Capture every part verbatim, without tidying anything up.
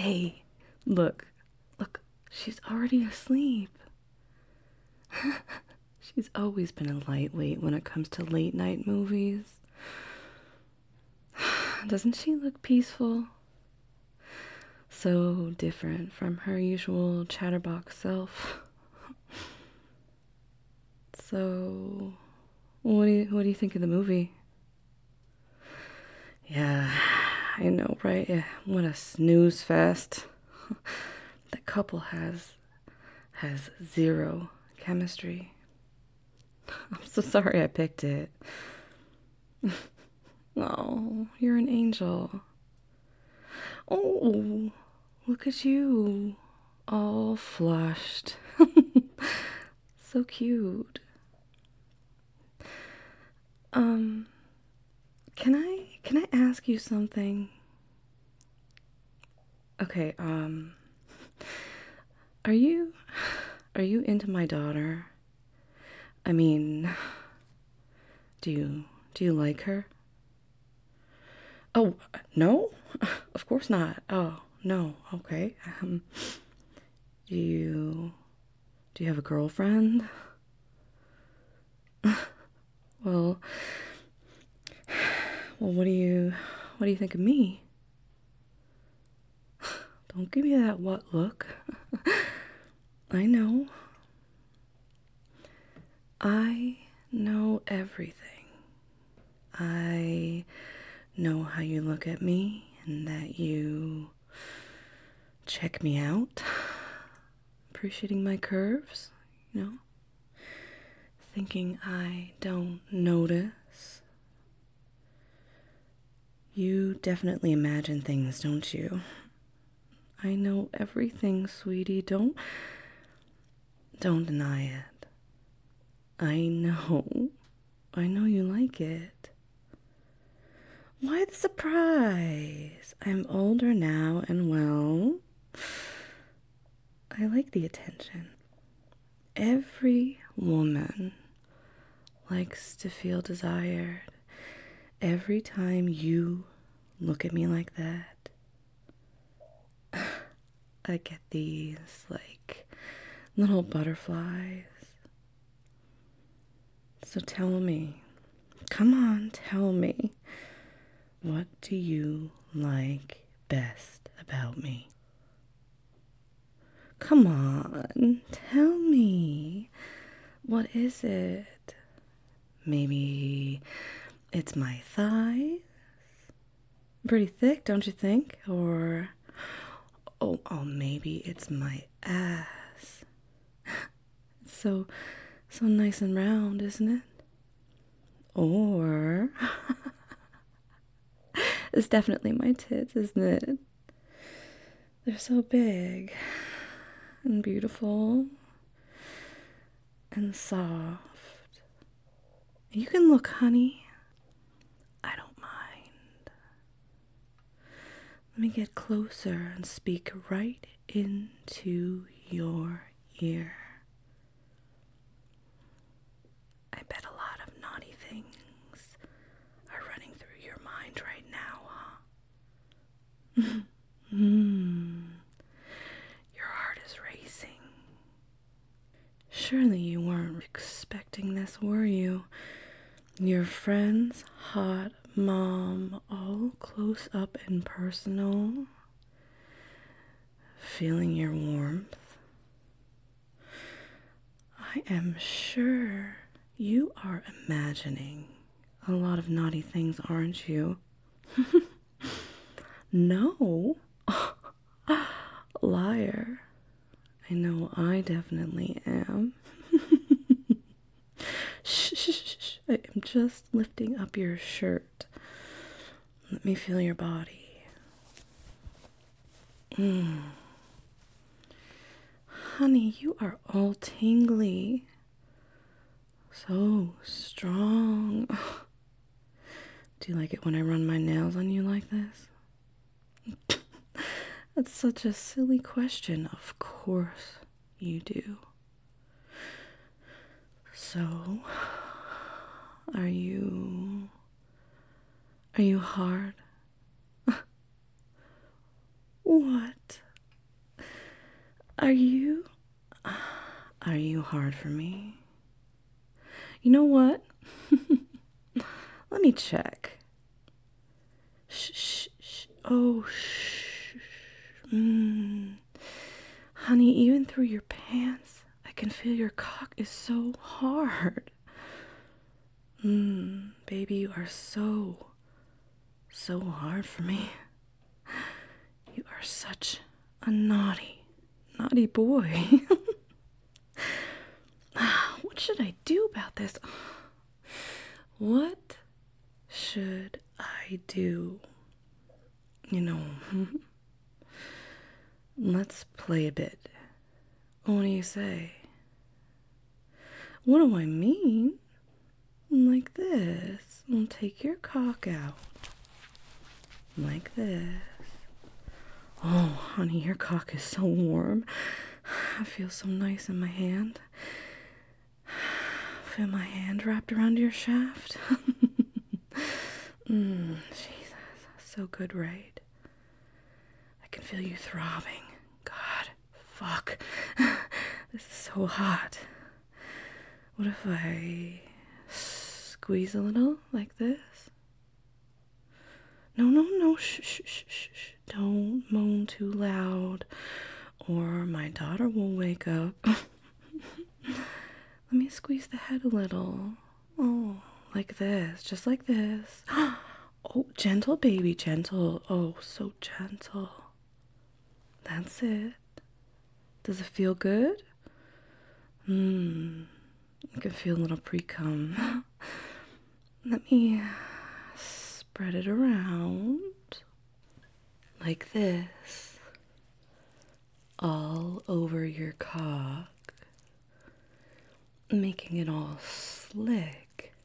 Hey, look, look, she's already asleep. She's always been a lightweight when it comes to late night movies. Doesn't she look peaceful? So different from her usual chatterbox self. So, what do you what do you think of the movie? Yeah, I know, right? Yeah, what a snooze fest. That couple has has zero chemistry. I'm so sorry I picked it. Oh, you're an angel. Oh, look at you. All flushed. So cute. Um, can I can I ask you something? Okay, um are you are you into my daughter? I mean, do you do you like her? Oh, no? Of course not. Oh, no. Okay. Um, do you do you have a girlfriend? Well, well, what do you what do you think of me? Don't give me that what look. I know. I know everything. I know how you look at me and that you check me out, appreciating my curves, you know, thinking I don't notice. You definitely imagine things, don't you? I know everything, sweetie. Don't don't deny it. I know. I know you like it. Why the surprise? I'm older now and well, I like the attention. Every woman likes to feel desired every time you look at me like that. I get these, like, little butterflies. So tell me, come on, tell me, what do you like best about me? Come on, tell me, what is it? Maybe it's my thighs? Pretty thick, don't you think? Or, oh, oh, maybe it's my ass. So, so nice and round, isn't it? Or, it's definitely my tits, isn't it? They're so big and beautiful and soft. You can look, honey. I don't mind. Let me get closer and speak right into your ear. I bet a lot of naughty things are running through your mind right now, huh? Hmm. Your heart is racing. Surely you weren't expecting this, were you? Your friend's hot mom, all close up and personal, feeling your warmth. I am sure you are imagining a lot of naughty things, aren't you? No. Liar. I know I definitely am. Shh, shh, shh, shh. I am just lifting up your shirt. Let me feel your body. Mm. Honey, you are all tingly. So strong. Do you like it when I run my nails on you like this? That's such a silly question. Of course you do. So, are you... Are you hard? What? Are you... Are you hard for me? You know what? Let me check. Shh, shh, shh. Oh, shh. Mm. Honey, even through your pants, I can feel your cock is so hard. Mmm, baby, you are so, so hard for me. You are such a naughty, naughty boy. What should I do about this? What should I do? You know, let's play a bit. What do you say? What do I mean? Like this. I'll take your cock out. Like this. Oh, honey, your cock is so warm. I feel so nice in my hand. Feel my hand wrapped around your shaft. mm, Jesus, so good, right? I can feel you throbbing. God, fuck. This is so hot. What if I squeeze a little like this? No, no, no, shh, shh, shh, shh, shh. Don't moan too loud or my daughter will wake up. Let me squeeze the head a little. Oh, like this, just like this. Oh, gentle, baby, gentle. Oh, so gentle. That's it. Does it feel good? Hmm. I can feel a little pre-cum. Let me spread it around. Like this. All over your cock. Making it all slick.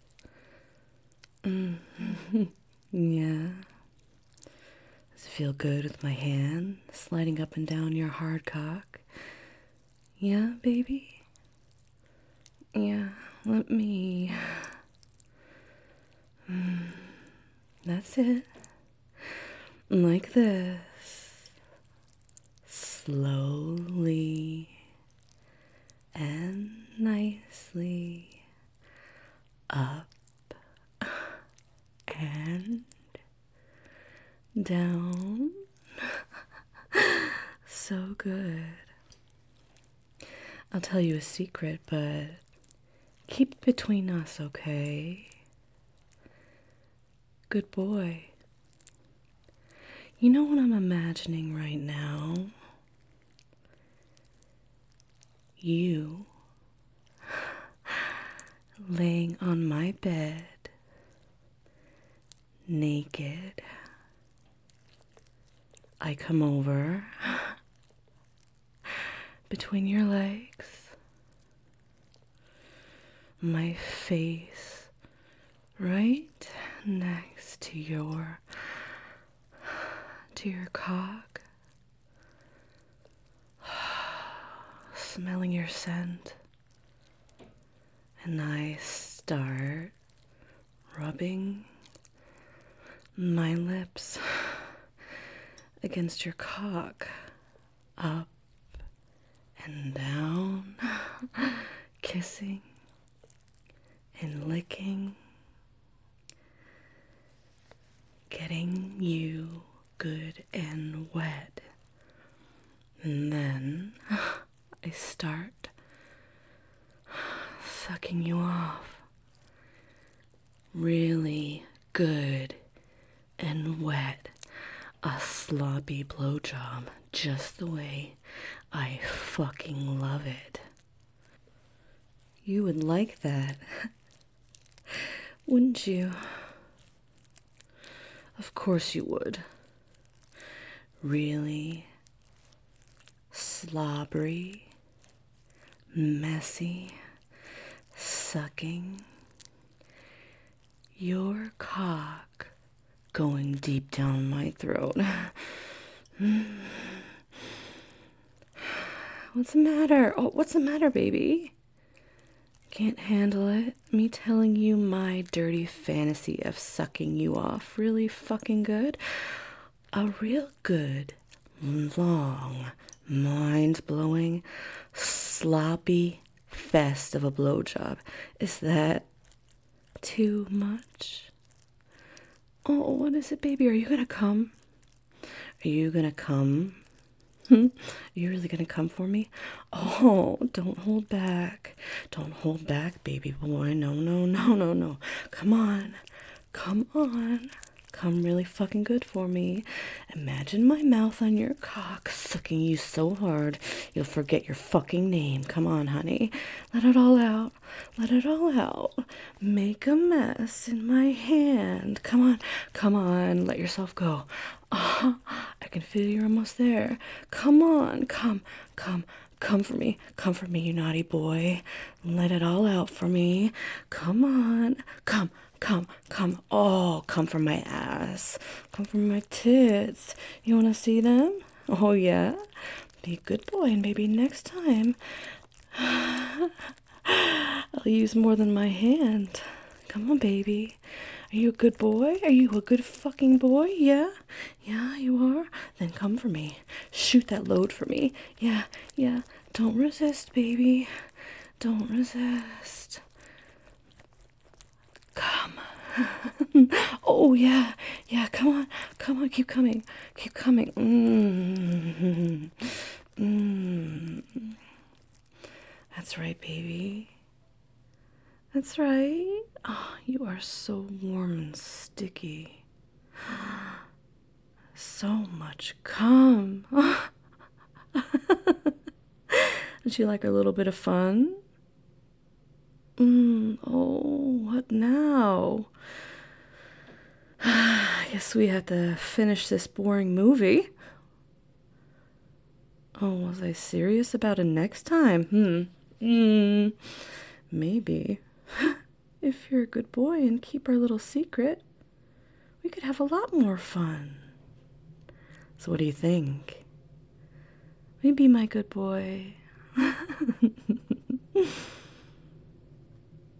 Mm-hmm. Yeah. Does it feel good with my hand sliding up and down your hard cock? Yeah, baby? Yeah, let me... Mm, that's it. Like this. Slowly and nicely up and down. So good. I'll tell you a secret, but keep it between us, okay? Good boy. You know what I'm imagining right now? You laying on my bed, naked. I come over between your legs, my face right next to your to your cock, smelling your scent, and I start rubbing my lips against your cock, up and down, kissing and licking, getting you good and wet. And then I start sucking you off really good and wet. A sloppy blowjob, just the way I fucking love it. You would like that, wouldn't you? Of course you would. Really slobbery, messy, sucking, your cock going deep down my throat. What's the matter? Oh, what's the matter, baby? Can't handle it? Me telling you my dirty fantasy of sucking you off really fucking good? A real good long, mind-blowing, sloppy fest of a blowjob. Is that too much? Oh, what is it, baby? Are you gonna come? Are you gonna come? Hmm? Are you really gonna come for me? Oh, don't hold back. Don't hold back, baby boy. No, no, no, no, no. Come on. Come on. Come really fucking good for me. Imagine my mouth on your cock, sucking you so hard you'll forget your fucking name. Come on, honey. Let it all out. Let it all out. Make a mess in my hand. Come on. Come on. Let yourself go. Ah, I can feel you're almost there. Come on. Come. Come. Come for me. Come for me, you naughty boy. Let it all out for me. Come on. Come. Come, come, oh, come from my ass. Come from my tits. You want to see them? Oh, yeah? Be a good boy, and maybe next time I'll use more than my hand. Come on, baby. Are you a good boy? Are you a good fucking boy? Yeah? Yeah, you are? Then come for me. Shoot that load for me. Yeah, yeah. Don't resist, baby. Don't resist. Come. Oh, yeah. Yeah, come on. Come on, keep coming. Keep coming. Mm. Mm. That's right, baby. That's right. Oh, you are so warm and sticky. So much cum. Would you like a little bit of fun? Mm, oh, what now? I guess we have to finish this boring movie. Oh, was I serious about a next time? Hmm. Hmm. Maybe. If you're a good boy and keep our little secret, we could have a lot more fun. So what do you think? Will you be my good boy?